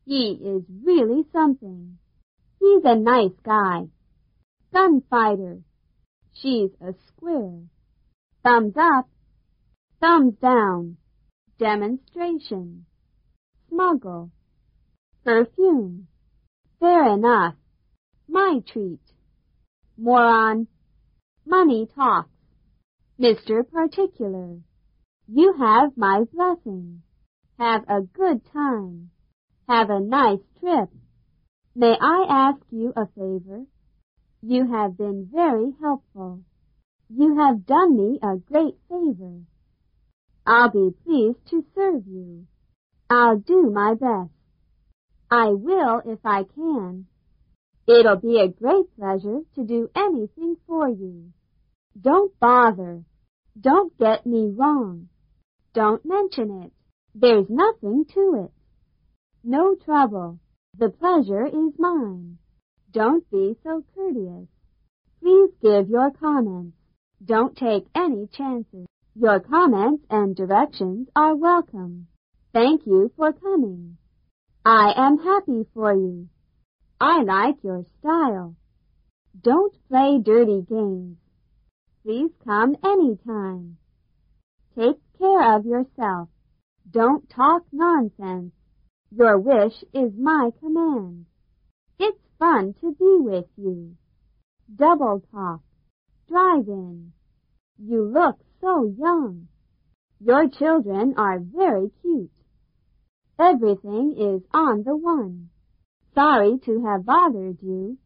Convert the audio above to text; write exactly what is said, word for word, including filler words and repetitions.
He is really something. He's a nice guy. Gunfighter. She's a square. Thumbs up. Thumbs down. Demonstration. Smuggle. Perfume. Fair enough. My treat. Moron. Money talks. Mister Particular. You have my blessing. Have a good time. Have a nice trip. May I ask you a favor? You have been very helpful. You have done me a great favor. I'll be pleased to serve you. I'll do my best. I will if I can. It'll be a great pleasure to do anything for you. Don't bother. Don't get me wrong. Don't mention it. There's nothing to it. No trouble. The pleasure is mine. Don't be so courteous. Please give your comments. Don't take any chances. Your comments and directions are welcome. Thank you for coming. I am happy for you. I like your style. Don't play dirty games. Please come anytime. Take care of yourself. Don't talk nonsense. Your wish is my command. It's fun to be with you. Double talk. Drive in. You look so young. Your children are very cute. Everything is on the one. Sorry to have bothered you.